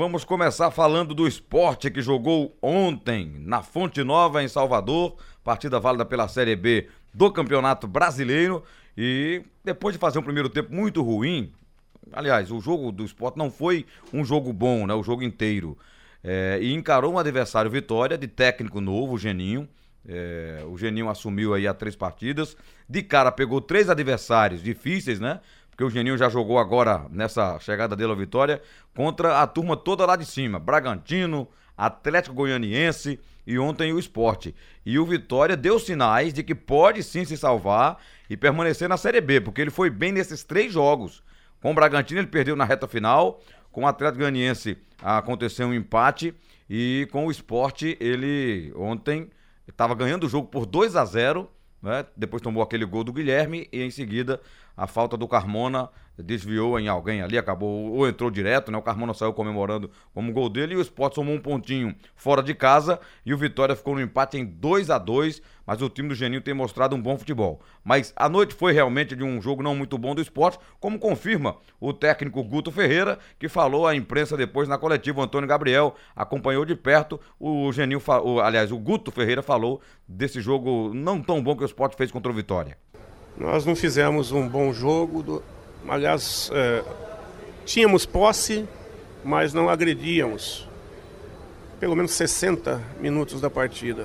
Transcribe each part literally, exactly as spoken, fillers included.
vamos começar falando do Sport que jogou ontem na Fonte Nova, em Salvador, partida válida pela Série B do Campeonato Brasileiro, e depois de fazer um primeiro tempo muito ruim, aliás, o jogo do Sport não foi um jogo bom, né, o jogo inteiro, é, e encarou um adversário Vitória, de técnico novo, o Geninho. É, o Geninho assumiu aí há três partidas, de cara pegou três adversários difíceis, né? Porque o Geninho já jogou agora, nessa chegada dele à Vitória, contra a turma toda lá de cima, Bragantino, Atlético Goianiense e ontem o Sport. E o Vitória deu sinais de que pode sim se salvar e permanecer na Série B, porque ele foi bem nesses três jogos. Com o Bragantino ele perdeu na reta final, com o Atlético Goianiense aconteceu um empate e com o Sport ele ontem estava ganhando o jogo por dois a zero, né? Depois tomou aquele gol do Guilherme e em seguida a falta do Carmona desviou em alguém ali, acabou, ou entrou direto, né? O Carmona saiu comemorando como gol dele e o Sport somou um pontinho fora de casa e o Vitória ficou no empate em dois a dois, mas o time do Geninho tem mostrado um bom futebol. Mas a noite foi realmente de um jogo não muito bom do Sport, como confirma o técnico Guto Ferreira, que falou à imprensa depois na coletiva. O Antônio Gabriel acompanhou de perto, o Geninho, o, aliás, o Guto Ferreira falou desse jogo não tão bom que o Sport fez contra o Vitória. Nós não fizemos um bom jogo, do... aliás, é... tínhamos posse, mas não agredíamos. Pelo menos sessenta minutos da partida.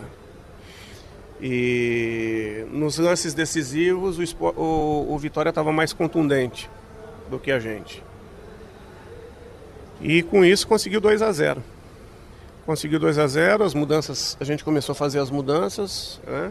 E nos lances decisivos, o, Sport... o... o Vitória estava mais contundente do que a gente. E com isso conseguiu dois a zero. Conseguiu dois a zero, as mudanças, a gente começou a fazer as mudanças, né?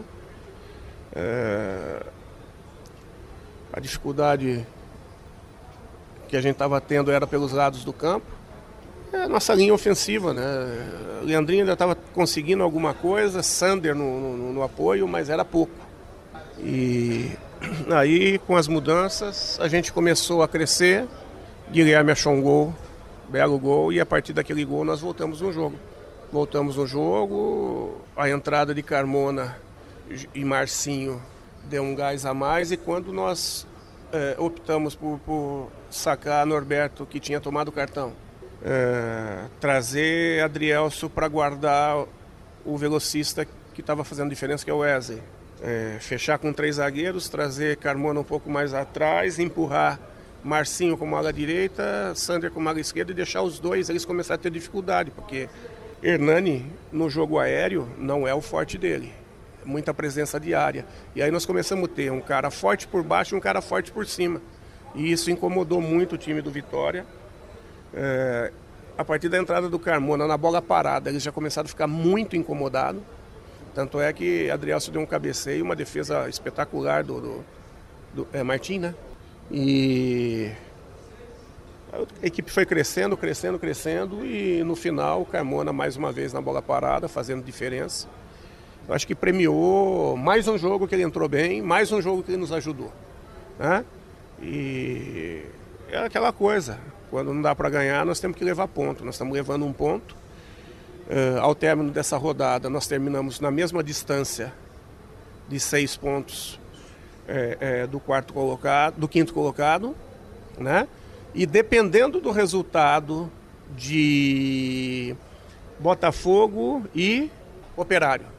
É... A dificuldade que a gente estava tendo era pelos lados do campo. É a nossa linha ofensiva, né? Leandrinho ainda estava conseguindo alguma coisa, Sander no, no, no apoio, mas era pouco. E aí, com as mudanças, a gente começou a crescer. Guilherme achou um gol, belo gol, e a partir daquele gol nós voltamos no jogo. Voltamos no jogo, a entrada de Carmona e Marcinho deu um gás a mais, e quando nós é, optamos por, por sacar Norberto, que tinha tomado o cartão, é, trazer Adrielso para guardar o velocista que estava fazendo diferença, que é o Wesley, é, fechar com três zagueiros, trazer Carmona um pouco mais atrás, empurrar Marcinho como ala direita, Sander como ala esquerda, e deixar os dois, eles começaram a ter dificuldade, porque Hernani no jogo aéreo não é o forte dele. Muita presença diária. E aí nós começamos a ter um cara forte por baixo e um cara forte por cima. E isso incomodou muito o time do Vitória. É, a partir da entrada do Carmona na bola parada, eles já começaram a ficar muito incomodados. Tanto é que Adrielso deu um cabeceio, uma defesa espetacular do, do, do é, Martim, né? E a equipe foi crescendo, crescendo, crescendo, e no final o Carmona mais uma vez na bola parada, fazendo diferença. Eu acho que premiou mais um jogo que ele entrou bem, mais um jogo que ele nos ajudou, né? E é aquela coisa, quando não dá para ganhar, nós temos que levar ponto. Nós estamos levando um ponto. Uh, ao término dessa rodada, nós terminamos na mesma distância de seis pontos é, é, do quarto colocado, do quinto colocado, né? E dependendo do resultado de Botafogo e Operário.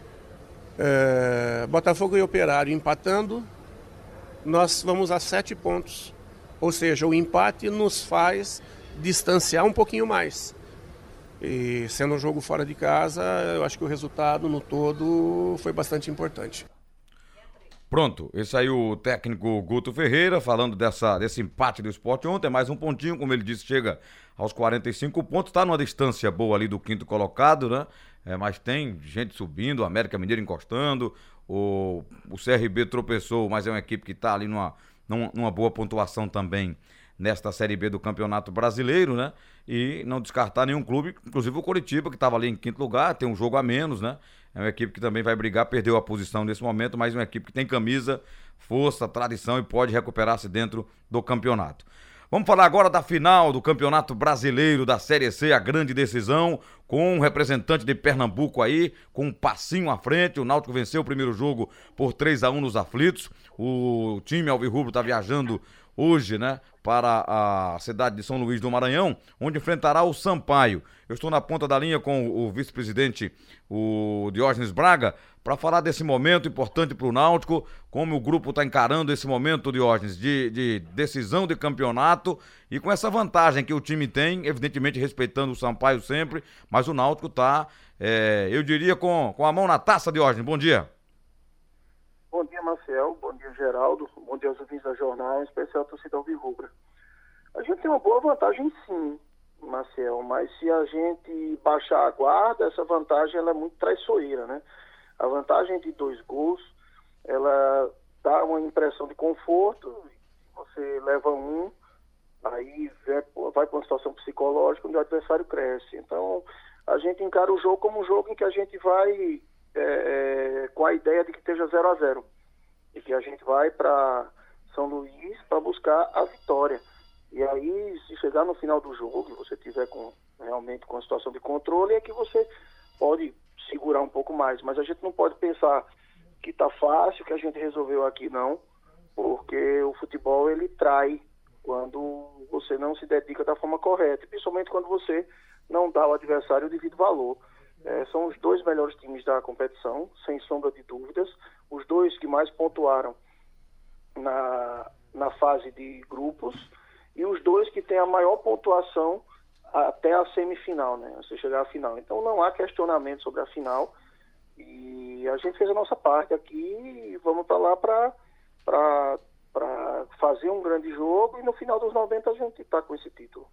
É, Botafogo e Operário empatando, nós vamos a sete pontos. Ou seja, o empate nos faz distanciar um pouquinho mais. E sendo um jogo fora de casa, eu acho que o resultado no todo foi bastante importante. Pronto, esse aí o técnico Guto Ferreira falando dessa, desse empate do Sport ontem, mais um pontinho, como ele disse, chega aos quarenta e cinco pontos, está numa distância boa ali do quinto colocado, né? É, mas tem gente subindo, o América Mineiro encostando, o, o C R B tropeçou, mas é uma equipe que está ali numa, numa, numa boa pontuação também nesta Série B do Campeonato Brasileiro, né? E não descartar nenhum clube, inclusive o Coritiba, que estava ali em quinto lugar, tem um jogo a menos, né? É uma equipe que também vai brigar, perdeu a posição nesse momento, mas uma equipe que tem camisa, força, tradição e pode recuperar-se dentro do campeonato. Vamos falar agora da final do Campeonato Brasileiro da Série C, a grande decisão, com um representante de Pernambuco aí, com um passinho à frente. O Náutico venceu o primeiro jogo por três a um nos aflitos. O time alvirrubro está viajando hoje, né, para a cidade de São Luís do Maranhão, onde enfrentará o Sampaio. Eu estou na ponta da linha com o vice-presidente, o Diógenes Braga, para falar desse momento importante para o Náutico, como o grupo está encarando esse momento, Diógenes, de, de decisão de campeonato e com essa vantagem que o time tem, evidentemente respeitando o Sampaio sempre, mas o Náutico está, é, eu diria, com, com a mão na taça, Diógenes. Bom dia. Bom dia, Marcel. Bom dia, Geraldo. Bom dia aos ouvintes da jornal, em especial a torcida alvirrubra. A gente tem uma boa vantagem, sim, Marcel, mas se a gente baixar a guarda, essa vantagem ela é muito traiçoeira, né? A vantagem de dois gols, ela dá uma impressão de conforto, você leva um, aí vai para uma situação psicológica onde o adversário cresce. Então, a gente encara o jogo como um jogo em que a gente vai é, com a ideia de que esteja zero a zero. E que a gente vai para São Luís para buscar a vitória. E aí, se chegar no final do jogo e você tiver com, realmente com a situação de controle, é que você pode segurar um pouco mais. Mas a gente não pode pensar que está fácil, que a gente resolveu aqui, não. Porque o futebol, ele trai quando você não se dedica da forma correta. Principalmente quando você não dá ao adversário o devido valor. É, são os dois melhores times da competição, sem sombra de dúvidas. Os dois que mais pontuaram na, na fase de grupos. E os dois que têm a maior pontuação até a semifinal, né? Você chegar à final. Então não há questionamento sobre a final. E a gente fez a nossa parte aqui e vamos para lá para para fazer um grande jogo e no final dos noventa a gente está com esse título.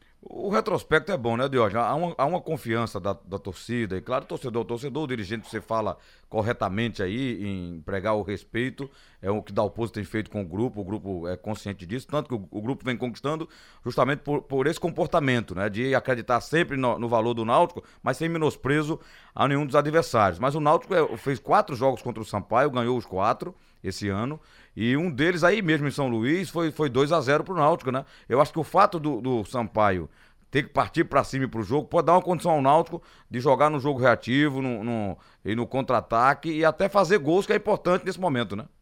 O retrospecto é bom, né, Diógenes? Há uma, há uma confiança da, da torcida, e claro, torcedor, torcedor, o dirigente, você fala corretamente aí em pregar o respeito, é o que o Dalpozo tem feito com o grupo, o grupo é consciente disso, tanto que o, o grupo vem conquistando justamente por, por esse comportamento, né, de acreditar sempre no, no valor do Náutico, mas sem menosprezo a nenhum dos adversários. Mas o Náutico é, fez quatro jogos contra o Sampaio, ganhou os quatro esse ano, e um deles aí mesmo em São Luís foi, foi dois a zero pro Náutico, né? Eu acho que o fato do, do Sampaio ter que partir para cima e pro jogo pode dar uma condição ao Náutico de jogar no jogo reativo, no, no, e no contra-ataque e até fazer gols, que é importante nesse momento, né?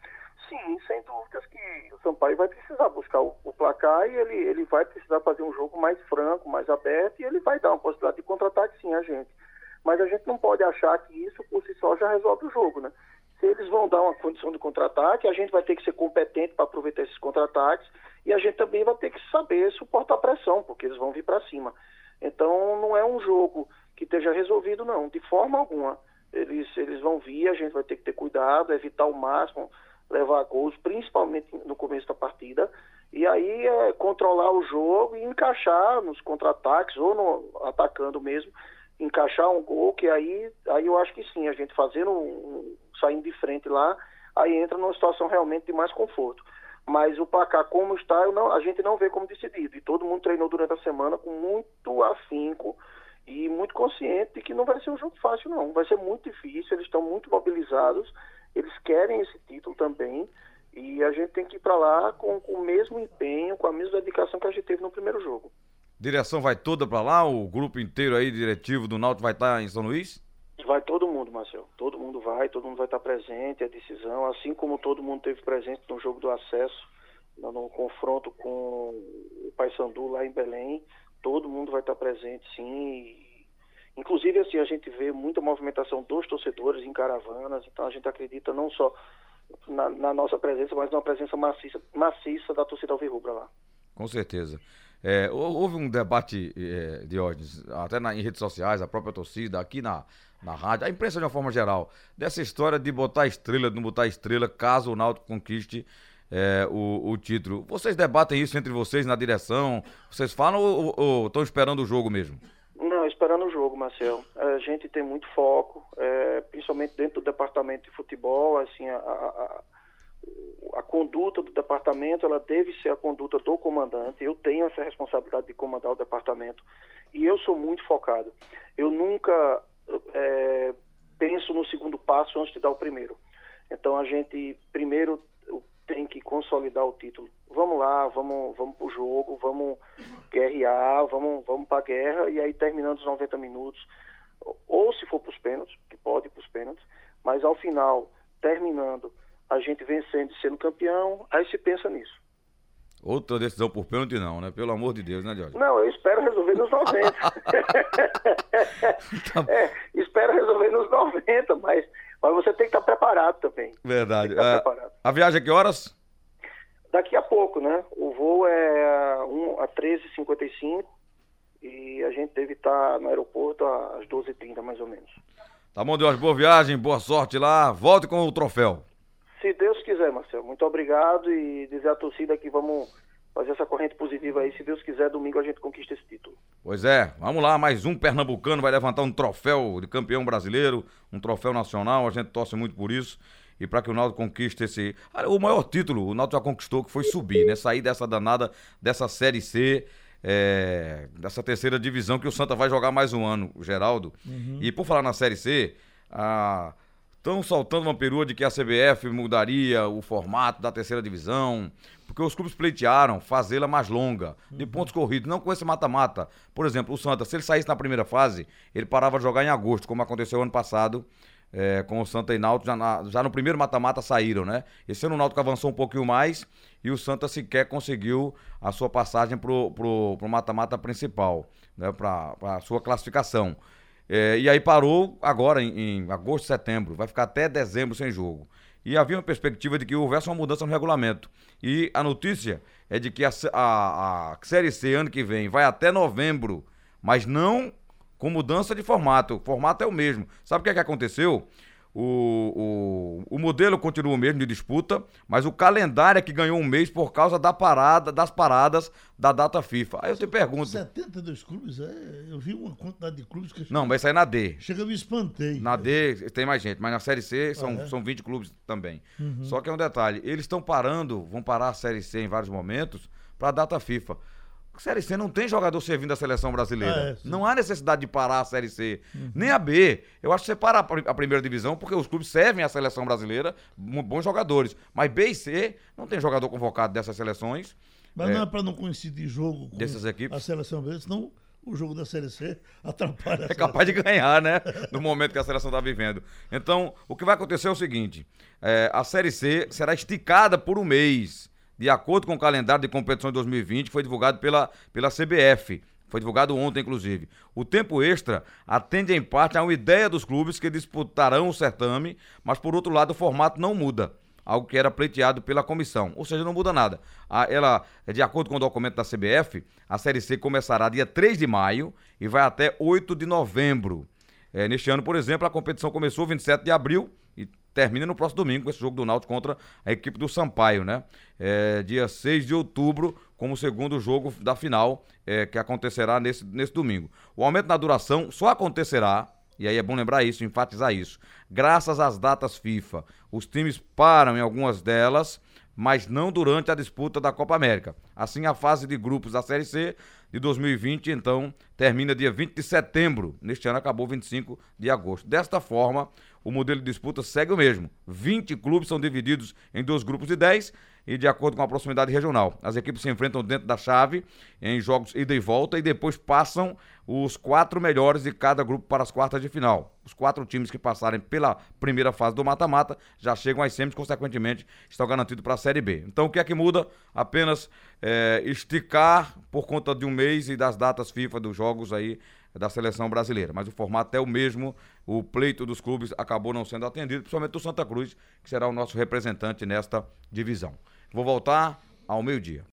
Sim, sem dúvidas que o Sampaio vai precisar buscar o, o placar e ele, ele vai precisar fazer um jogo mais franco, mais aberto, e ele vai dar uma possibilidade de contra-ataque, sim, a gente. Mas a gente não pode achar que isso por si só já resolve o jogo, né? Se eles vão dar uma condição de contra-ataque, a gente vai ter que ser competente para aproveitar esses contra-ataques e a gente também vai ter que saber suportar a pressão, porque eles vão vir para cima. Então não é um jogo que esteja resolvido, não, de forma alguma. Eles, eles vão vir, a gente vai ter que ter cuidado, evitar ao máximo levar gols, principalmente no começo da partida, e aí é controlar o jogo e encaixar nos contra-ataques ou no, atacando mesmo, encaixar um gol, que aí, aí eu acho que sim, a gente fazendo um, um, saindo de frente lá, aí entra numa situação realmente de mais conforto. Mas o placar como está, eu não, a gente não vê como decidido. E todo mundo treinou durante a semana com muito afinco e muito consciente de que não vai ser um jogo fácil, não. Vai ser muito difícil, eles estão muito mobilizados, eles querem esse título também, e a gente tem que ir para lá com, com o mesmo empenho, com a mesma dedicação que a gente teve no primeiro jogo. Direção vai toda pra lá? O grupo inteiro aí, diretivo do Náutico, vai estar em São Luís? Vai todo mundo, Marcel. Todo mundo vai, todo mundo vai estar presente, a decisão, assim como todo mundo teve presente no jogo do acesso, no, no confronto com o Paysandu lá em Belém, todo mundo vai estar presente, sim. E, inclusive, assim, a gente vê muita movimentação dos torcedores em caravanas, então a gente acredita não só na, na nossa presença, mas numa presença maciça, maciça da torcida alvirrubra lá. Com certeza. É, houve um debate, é, Diógenes, até na, em redes sociais, a própria torcida, aqui na, na rádio, a imprensa de uma forma geral, dessa história de botar estrela, de não botar estrela, caso o Náutico conquiste é, o, o título. Vocês debatem isso entre vocês na direção? Vocês falam ou estão esperando o jogo mesmo? Não, esperando o jogo, Marcel. A gente tem muito foco, é, principalmente dentro do departamento de futebol, assim, a... a, a a conduta do departamento, ela deve ser a conduta do comandante. Eu tenho essa responsabilidade de comandar o departamento e eu sou muito focado. Eu nunca é, penso no segundo passo antes de dar o primeiro. Então a gente primeiro tem que consolidar o título. Vamos lá, vamos, vamos pro jogo, vamos guerrear, vamos, vamos pra guerra, e aí terminando os noventa minutos, ou se for pros pênaltis, que pode ir pros pênaltis, mas ao final, terminando, a gente vencendo e sendo campeão, aí se pensa nisso. Outra decisão por pênalti não, né? Pelo amor de Deus, né, Jorge? Não, eu espero resolver nos noventa. Tá. É, espero resolver nos noventa, mas, mas você tem que estar preparado também. Verdade. Tem que estar É, preparado. a viagem a que horas? Daqui a pouco, né? O voo é a treze e cinquenta e cinco e a gente deve estar no aeroporto às doze e trinta, mais ou menos. Tá bom, Jorge, boa viagem, boa sorte lá. Volte com o troféu. Se Deus quiser, Marcelo. Muito obrigado e dizer à torcida que vamos fazer essa corrente positiva aí. Se Deus quiser, domingo a gente conquista esse título. Pois é, vamos lá, mais um pernambucano vai levantar um troféu de campeão brasileiro, um troféu nacional, a gente torce muito por isso. E para que o Náutico conquiste esse... Ah, o maior título o Náutico já conquistou, que foi subir, né? Sair dessa danada, dessa Série C, é, dessa terceira divisão, que o Santa vai jogar mais um ano, o Geraldo. Uhum. E por falar na Série C, estão soltando uma perua de que a C B F mudaria o formato da terceira divisão, porque os clubes pleitearam fazê-la mais longa, de uhum. pontos corridos, não com esse mata-mata. Por exemplo, o Santa, se ele saísse na primeira fase, ele parava de jogar em agosto, como aconteceu ano passado, É, com o Santa e Náutico, já, na, já no primeiro mata-mata saíram, né? Esse ano o Náutico avançou um pouquinho mais e o Santa sequer conseguiu a sua passagem pro, pro, pro mata-mata principal, né? Pra, pra sua classificação. É, e aí parou agora em, em agosto, setembro, vai ficar até dezembro sem jogo. E havia uma perspectiva de que houvesse uma mudança no regulamento. E a notícia é de que a, a, a Série C ano que vem vai até novembro, mas não com mudança de formato. O formato é o mesmo. Sabe o que é que aconteceu? O, o, o modelo continua o mesmo de disputa, mas o calendário é que ganhou um mês por causa da parada, das paradas da data FIFA. Aí eu te pergunto... setenta e dois clubes, é, eu vi uma quantidade de clubes que... Não, vai sair na D. Chega, eu me espantei. Na D tem mais gente, mas na Série C são, ah, é? são vinte clubes também. Uhum. Só que é um detalhe, eles estão parando, vão parar a Série C em vários momentos para a data FIFA. A Série C não tem jogador servindo a seleção brasileira. Ah, é, não há necessidade de parar a Série C. Uhum. Nem a B. Eu acho que você para a primeira divisão, porque os clubes servem a seleção brasileira, bons jogadores. Mas B e C não tem jogador convocado dessas seleções. Mas é, não é para não coincidir jogo com dessas equipes. A seleção brasileira, senão o jogo da Série C atrapalha. É capaz de ganhar, né? No momento que a seleção está vivendo. Então, o que vai acontecer é o seguinte. É, a Série C será esticada por um mês. De acordo com o calendário de competição de dois mil e vinte, que foi divulgado pela, pela C B F. Foi divulgado ontem, inclusive. O tempo extra atende, em parte, a uma ideia dos clubes que disputarão o certame, mas, por outro lado, o formato não muda. Algo que era pleiteado pela comissão. Ou seja, não muda nada. A, ela, de acordo com o documento da C B F, a Série C começará dia três de maio e vai até oito de novembro. É, neste ano, por exemplo, a competição começou vinte e sete de abril e termina no próximo domingo com esse jogo do Náutico contra a equipe do Sampaio, né? É, dia seis de outubro, como segundo jogo da final, é, que acontecerá nesse, nesse domingo. O aumento na duração só acontecerá, e aí é bom lembrar isso, enfatizar isso, graças às datas FIFA. Os times param em algumas delas, mas não durante a disputa da Copa América. Assim, a fase de grupos da Série C de dois mil e vinte, então, termina dia vinte de setembro. Neste ano acabou vinte e cinco de agosto. Desta forma, o modelo de disputa segue o mesmo. vinte clubes são divididos em dois grupos de dez e de acordo com a proximidade regional. As equipes se enfrentam dentro da chave em jogos ida e volta e depois passam os quatro melhores de cada grupo para as quartas de final. Os quatro times que passarem pela primeira fase do mata-mata já chegam às semis, consequentemente estão garantidos para a Série B. Então o que é que muda? Apenas é, esticar por conta de um mês e das datas FIFA dos jogos aí da seleção brasileira, mas o formato é o mesmo, o pleito dos clubes acabou não sendo atendido, principalmente do Santa Cruz, que será o nosso representante nesta divisão. Vou voltar ao meio-dia.